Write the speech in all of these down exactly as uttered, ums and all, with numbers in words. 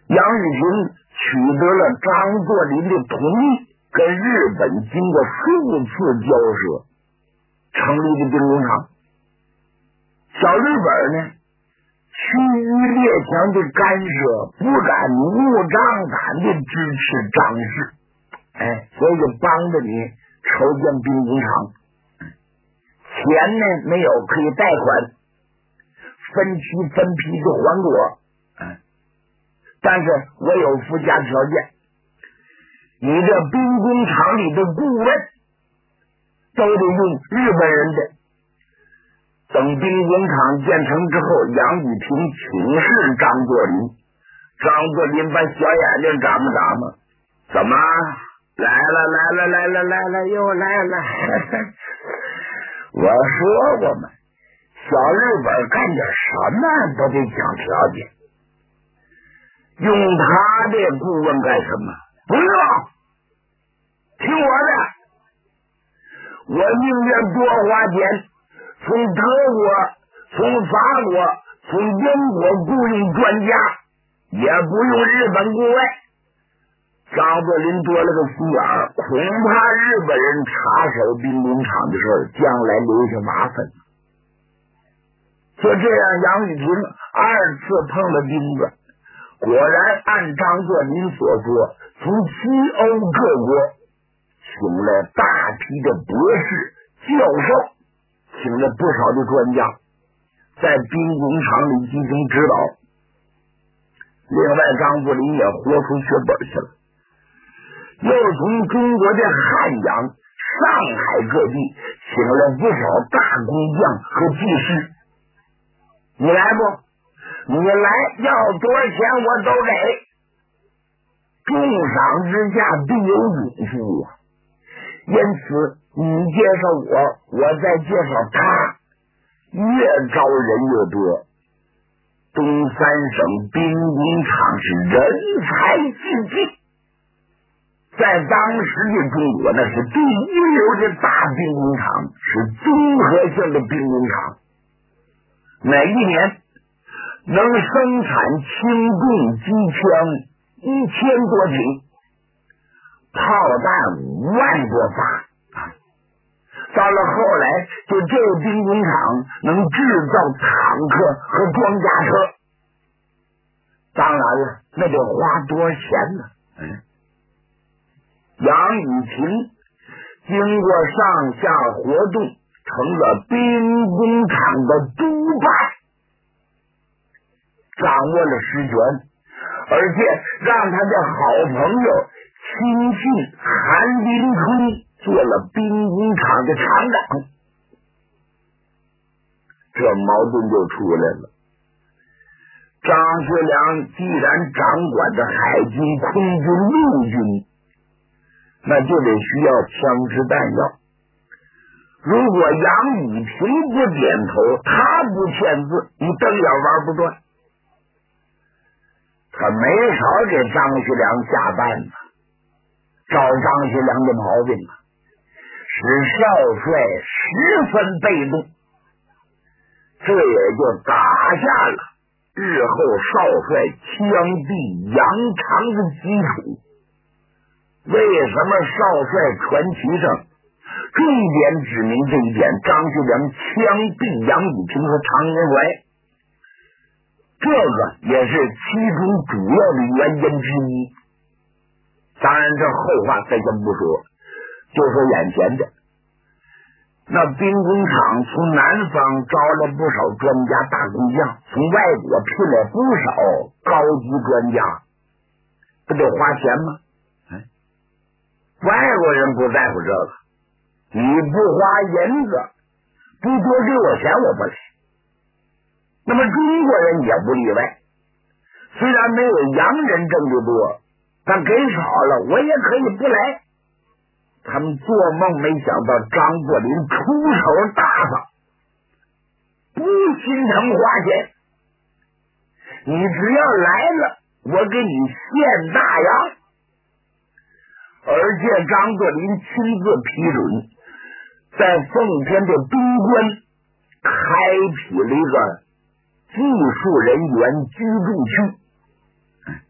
杨玉平取得了张作霖的同意，跟日本经过数次交涉，成立的兵工厂。小日本呢，趋于列强的干涉，不敢明目张胆的支持张氏，哎，所以就帮着你筹建兵工厂。钱呢没有，可以贷款，分期分批的还我，哎，但是我有附加条件，你这兵工厂里的顾问都得用日本人的。等兵工厂建成之后，杨玉平请示张作霖，张作霖把小眼睛眨巴眨巴，怎么来了来了来了来了又来了我说过嘛，小日本干点什么都得讲条件，用他的顾问干什么？不用，听我的，我宁愿多花钱，从德国、从法国、从英国雇佣专家，也不用日本顾问。张作霖多了个心眼儿，恐怕日本人插手兵工厂的事儿，将来留下麻烦。就这样，杨玉平二次碰了钉子，果然按张作霖所说，从西欧各国请了大批的博士、教授，请了不少的专家，在兵工厂里进行指导。另外，张作霖也豁出血本去了，又从中国的汉阳、上海各地请了不少大工匠和技师。你来不？你来，要多少钱我都给。重赏之下必有勇夫啊！因此，你介绍我，我再介绍他，越招人越多。东三省兵工厂是人才济济，在当时的中国，那是第一流的大兵工厂，是综合性的兵工厂。每一年能生产轻重机枪一千多挺，炮弹五万多发。到了后来，就这个兵工厂能制造坦克和装甲车。当然了，那得花多少钱呢？嗯，杨雨晴经过上下活动，成了兵工厂的督办，掌握了实权，而且让他的好朋友亲信韩林春做了兵工厂的厂长。这矛盾就出来了。张学良既然掌管着海军、空军、陆军，那就得需要枪支弹药。如果杨雨平不点头，他不签字，你瞪眼玩不转。他没少给张学良下绊子，找张学良的毛病啊，使少帅十分被动，这也就打下了日后少帅枪毙杨常的基础。为什么少帅传奇上重点指明这一点？张学良枪毙杨雨平和常年怀，这个也是其中主要的原因之一。当然这后话再先不说，就说眼前的那兵工厂从南方招了不少专家大工匠，从外国聘了不少高级专家，不得花钱吗？外国人不在乎这个，你不花银子，不多给我钱我不来。那么中国人也不例外，虽然没有洋人挣得多，但给少了我也可以不来。他们做梦没想到张作霖出手大方，不心疼花钱，你只要来了，我给你献大洋。而且张作霖亲自批准，在奉天的东关开辟了一个技术人员居住区，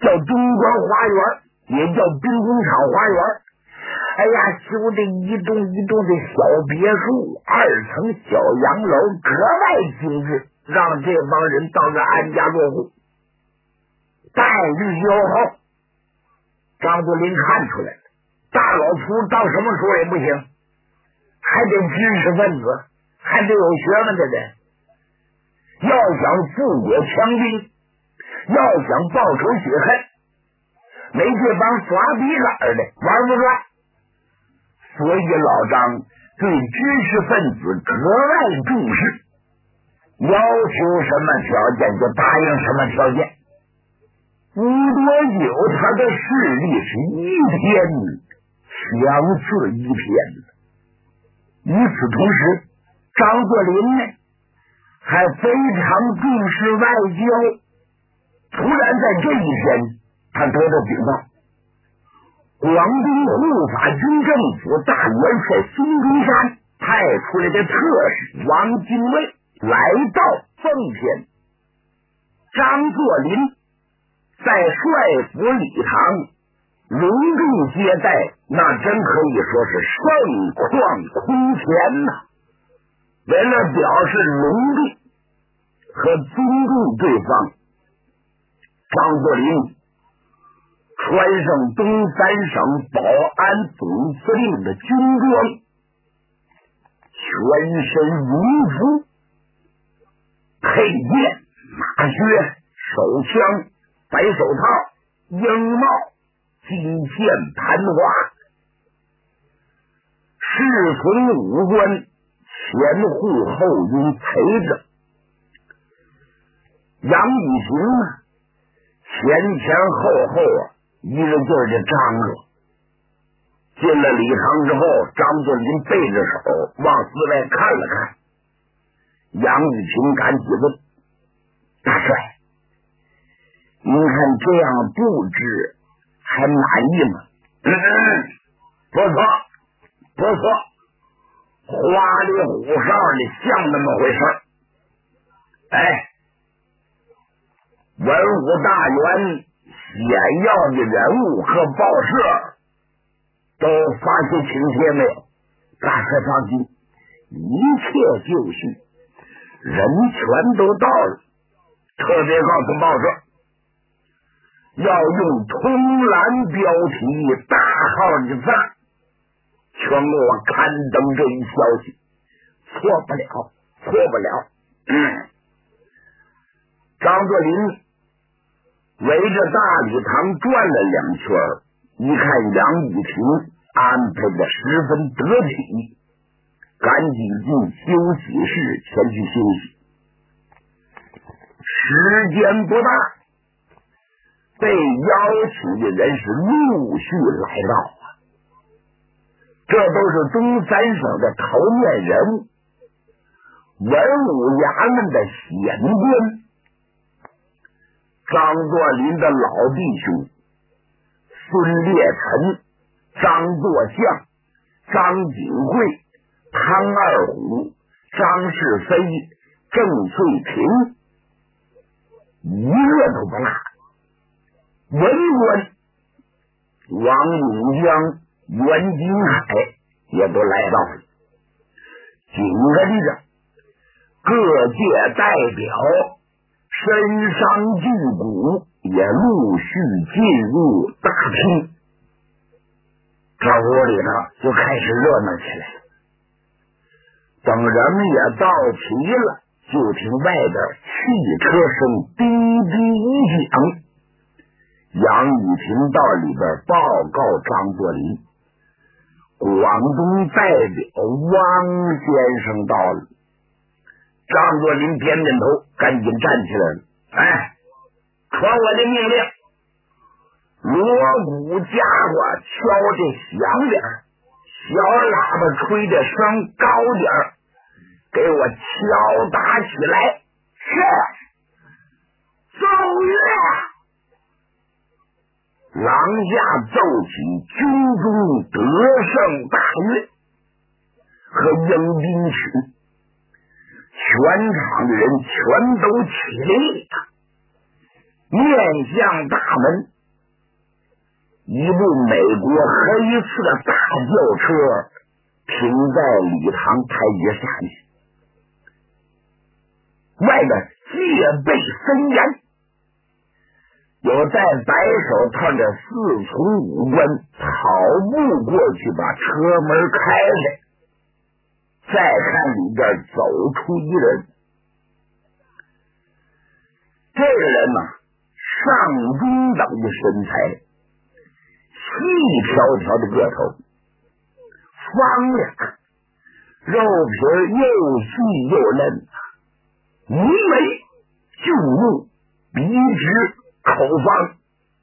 叫东关花园，也叫兵工厂花园。哎呀，修的一栋一栋的小别墅，二层小洋楼，格外精致，让这帮人到这安家落户。待遇优厚，张作霖看出来了，大老粗到什么时候也不行，还得知识分子，还得有学问的人。要想富国强兵，要想报仇雪恨，没这帮耍笔杆的玩不转。所以老张对知识分子格外重视，要求什么条件就答应什么条件。不多久，他的势力是一天强似一天。与此同时，张作霖呢还非常重视外交。突然在这一天，他得到禀报，广东护法军政府大元帅孙中山派出来的特使王精卫来到奉天，张作霖在帅府礼堂隆重接待，那真可以说是盛况空前呐、啊。为了表示隆重和尊重对方，张作霖穿上东三省保安总司令的军装，全身戎服，佩剑、马靴、手枪、白手套、鹰帽、金线盘花，侍从武官前护后拥陪着。杨雨婷呢，前前后后啊，一个劲儿的张罗。进了礼堂之后，张作霖背着手往四外看了看。杨雨婷赶紧问：“大帅，您看这样布置还满意吗？”“嗯嗯，不错，不错，花里胡哨的，像那么回事。哎，文武大员显要的人物和报社都发些请帖没有？大帅放心，一切就绪，人全都到了。特别告诉报社，要用通栏标题大号的字，全给我刊登这一消息，错不了，错不了。嗯，张作霖围着大礼堂转了两圈，一看杨雨婷安排的十分得体，赶紧进休息室前去休息。时间不大，被邀请的人是陆续来到啊，这都是东三省的头面人物，文武衙门的显官。张作霖的老弟兄孙烈臣、张作相、张景惠、汤二虎、张世飞、郑翠萍，一个都不落。文官王永江、袁金海也都来到了，紧跟着各界代表身伤劲骨也陆续进入大厅，这屋里头就开始热闹起来了。等人们也到齐了，就听外边汽车声滴滴一响。杨雨婷到里边报告张作霖，广东代表汪先生到了。张作霖点点头，赶紧站起来了。哎，传我的命令，锣鼓家伙敲的响点，小喇叭吹的声高点，给我敲打起来。是，奏乐。廊下奏起军中得胜大乐和迎宾曲，全场的人全都起立了，面向大门， 一部美国黑色大轿车停在礼堂台阶下面，外边戒备森严，有戴白手套的四重武官跑步过去把车门开开，再看里边走出一人。这个人呢，上中等的身材，细条条的个头，方脸，肉皮又细又嫩，眉眉秀目，鼻直口方，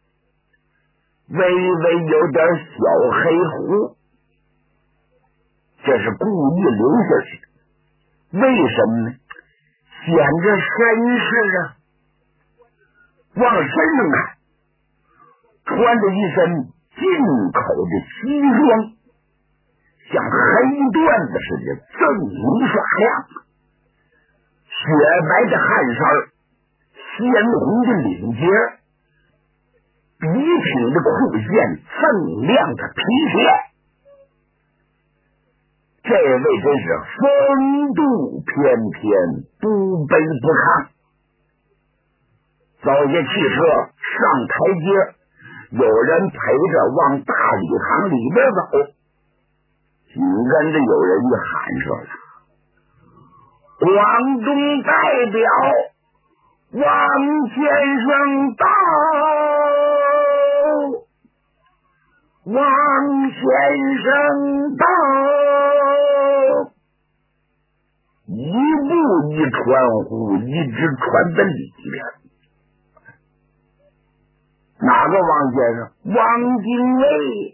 微微有点小黑胡，这是故意留下去的。为什么呢？显着绅士啊。往身上看，穿着一身进口的西装，像黑缎子似的锃明刷亮，雪白的汗衫，鲜红的领结，笔挺的裤线，锃亮的皮鞋。这位真是风度翩翩，不卑不亢。走下汽车上台阶，有人陪着往大礼堂里边走，紧跟着有人就喊说了：“广东代表王先生到，王先生到。”一步一传呼，一直传到里边。哪个王先生？王精卫。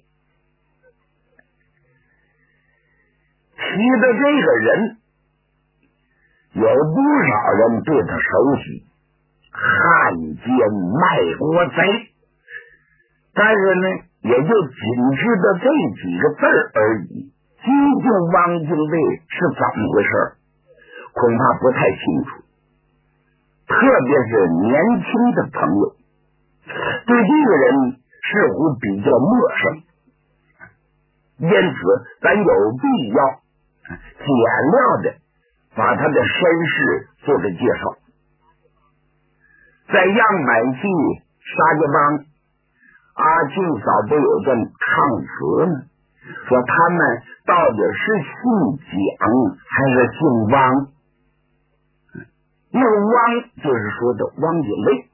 提的这个人，有多少人对他熟悉？汉奸卖国贼。但是呢，也就仅知道这几个字而已。究竟汪精卫是怎么回事，恐怕不太清楚。特别是年轻的朋友对这个人似乎比较陌生，因此咱有必要简要的把他的身世做个介绍。在样板戏沙家浜，阿庆嫂不有段唱词呢，说他们到底是姓蒋还是姓汪？那个汪就是说的汪精卫。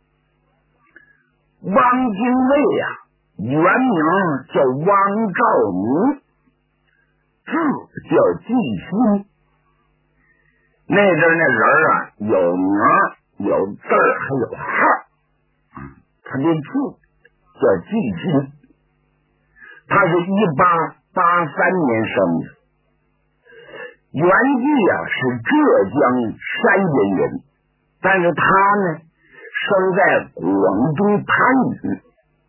汪精卫呀、啊，原名叫汪兆民，字叫季新。那阵那人啊，有名有字还有号，他的字叫季新。他是一八八三年生的，原籍啊是浙江山阴人，但是他呢生在广东番禺。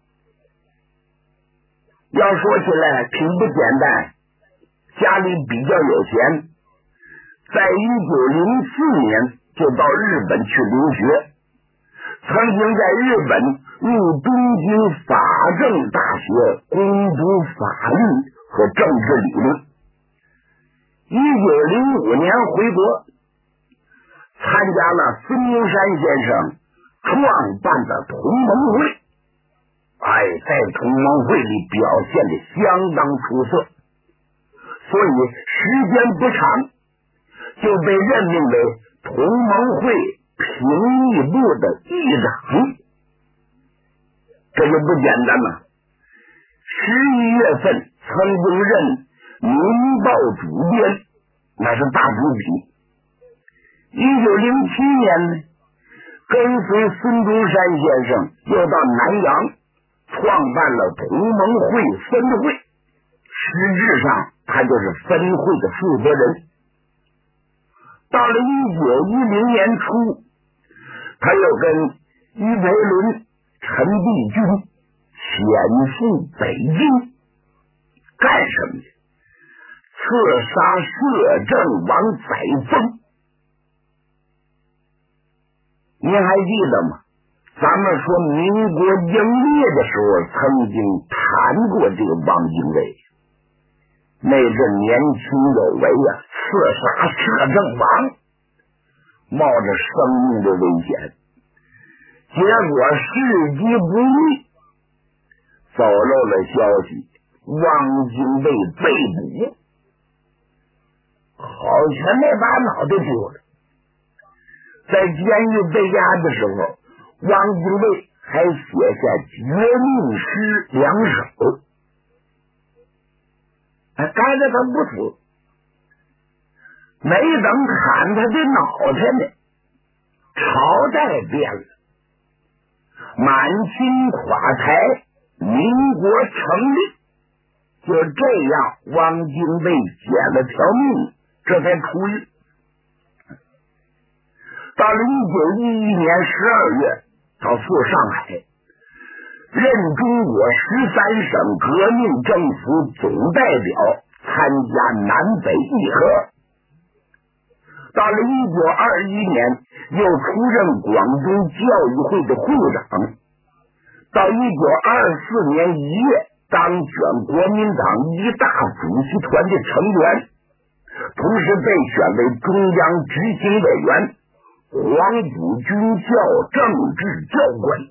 要说起来挺不简单，家里比较有钱，在一九零四年就到日本去留学，曾经在日本入东京法政大学攻读法律和政治理论。一九零五年回国，参加了孙中山先生创办的同盟会，哎，在同盟会里表现的相当出色，所以时间不长就被任命为同盟会评议部的议长，这就不简单了。十一月份曾经任民报主编，那是大主笔。一九零七年呢，跟随孙中山先生又到南洋创办了同盟会分会，实质上他就是分会的负责人。到了一九一零年初，他又跟于培伦、陈璧君潜赴北京，干什么去？刺杀摄政王载沣。您还记得吗？ 咱们说民国英烈的时候曾经谈过这个汪精卫，那阵年轻有为啊，刺杀摄政王，冒着生命的危险，结果事机不利，走漏了消息，汪精卫被捕，好像没把脑袋丢了。在监狱被押的时候，汪精卫还写下绝命诗两首，哎，该着他不死，没等砍他的脑袋呢，朝代变了，满清垮台，民国成立，就这样，汪精卫捡了条命，这才出狱。到了一九一一年十二月，他赴上海，任中国十三省革命政府总代表，参加南北议和。到了一九二一年，又出任广东教育会的会长。到一九二四年一月，当选国民党一大主席团的成员，同时被选为中央执行委员、黄埔军校政治教官。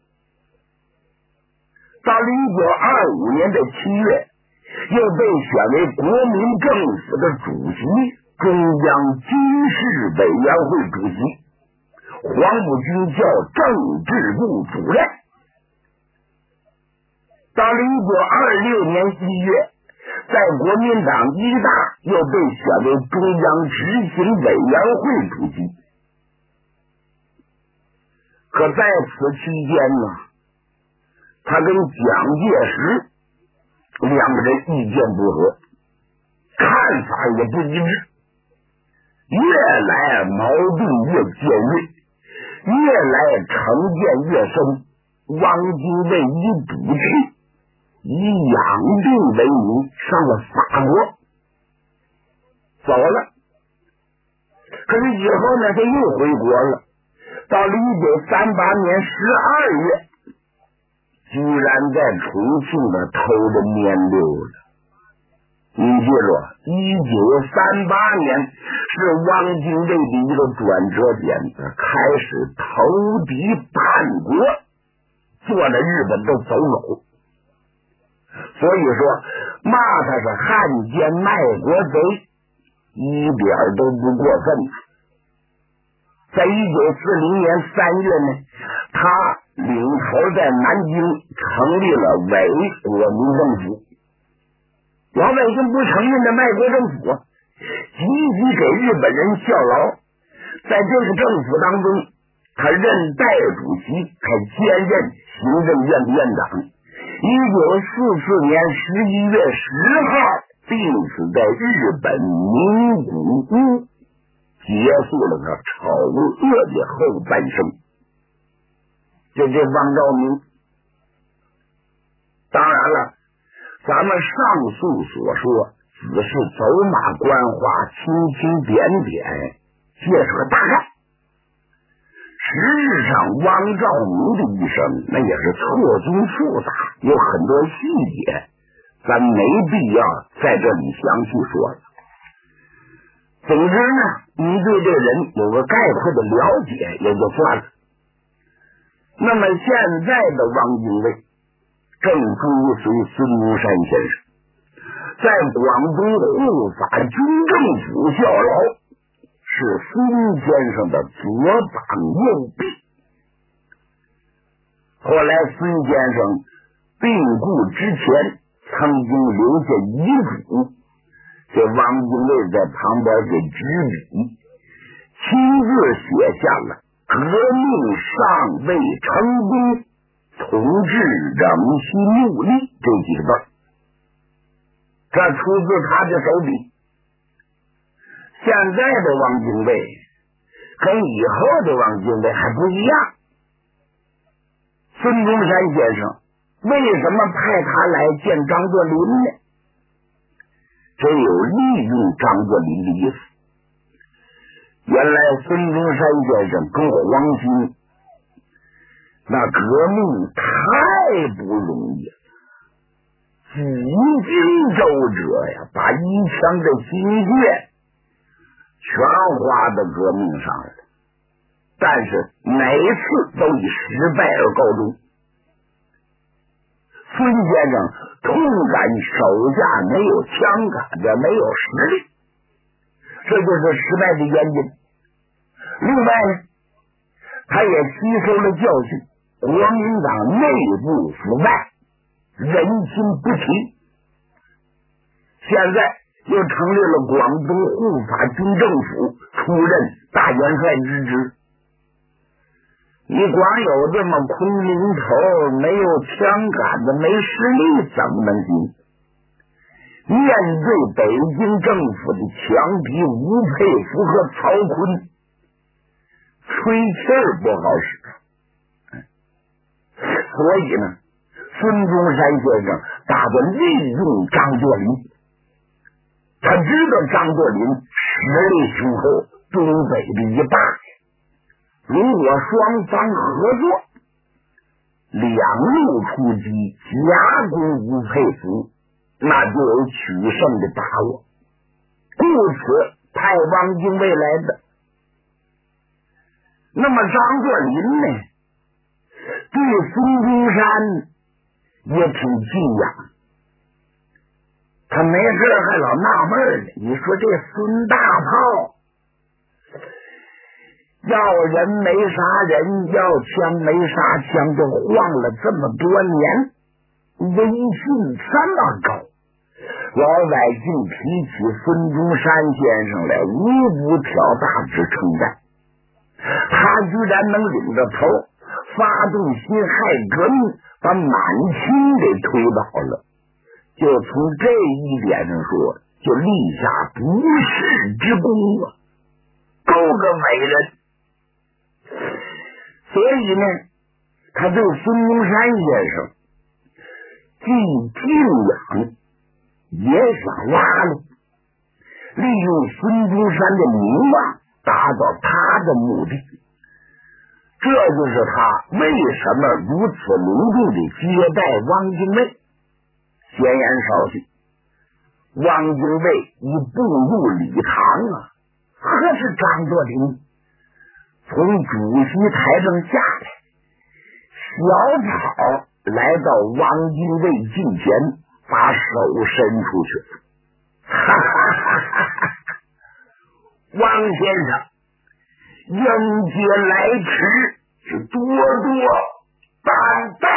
到了一九二五年的七月，又被选为国民政府的主席、中央军事委员会主席、黄埔军校政治部主任。到了一九二六年一月，在国民党一大又被选为中央执行委员会主席。可在此期间呢，他跟蒋介石两个人意见不合，看法也不一致，越来矛盾越尖锐，越来成见越深。汪精卫以赌气，以养病为名，上了法国，走了。可是以后呢，他又回国了。到了一九三八年十二月，居然在重庆呢偷着面溜了。你记住，一九三八年是汪精卫的一个转折点，开始投敌叛国，做了日本的走狗。所以说，骂他是汉奸卖国贼，一点都不过分。在一九四零年三月呢，他领头在南京成立了伪国民政府。老百姓不承认的卖国政府，积极给日本人效劳。在这个政府当中，他任代主席，还兼任行政院院长。一九四四年十一月十号病死在日本名古屋，结束了他丑恶的后半生。就这汪兆铭。当然了，咱们上述所说只是走马观花，蜻蜓点点，这是个大概。实质上，汪兆铭的一生那也是错综复杂，有很多细节，咱没必要在这里详细说了。总之呢，你对这人有个概括的了解也就算了。那么现在的汪精卫正追随孙中山先生，在广东护法军政府效劳，是孙先生的左膀右臂。后来孙先生病故之前，曾经留下遗嘱，这汪精卫在旁边给执笔，亲自写下了革命尚未成功，同志仍需努力这几个字，这出自他的手笔。现在的汪精卫跟以后的汪精卫还不一样。孙中山先生为什么派他来见张作霖呢？这有利用张作霖的意思。原来孙中山先生跟黄兴那革命太不容易了，几经周折呀，把一腔的心血全花到革命上了，但是每次都以失败而告终。孙先生痛感手下没有枪杆子，没有实力，这就是失败的原因。另外呢，他也吸收了教训，国民党内部腐败，人心不齐，现在又成立了广东护法军政府，出任大元帅之职。你光有这么空灵头，没有枪杆子，没实力，怎么能行？面对北京政府的强敌吴佩孚和曹锟，吹气儿不好使。所以呢，孙中山先生打算利用张作霖。他知道张作霖实力雄厚，东北的一霸。如果双方合作，两路出击，夹攻吴佩孚，那就有取胜的把握。故此派汪精卫来的。那么张作霖呢，对孙中山也挺敬仰，他没事还老纳闷呢。你说这孙大炮要人没杀人，要枪没杀枪，就晃了这么多年，威信这么高，老百姓提起孙中山先生来，无不挑大指称赞。他居然能领着头发动辛亥革命，把满清给推倒了，就从这一点上说，就立下不世之功啊，够个伟人。所以呢，他对孙中山先生既敬仰也想拉拢，利用孙中山的名望达到他的目的。这就是他为什么如此隆重的接待汪精卫。闲言少叙，汪精卫一步入礼堂啊，何是张作霖从主席台上下来，小跑来到汪精卫近前，把手伸出去。哈哈哈哈哈！汪先生，迎接来迟，是多多担待。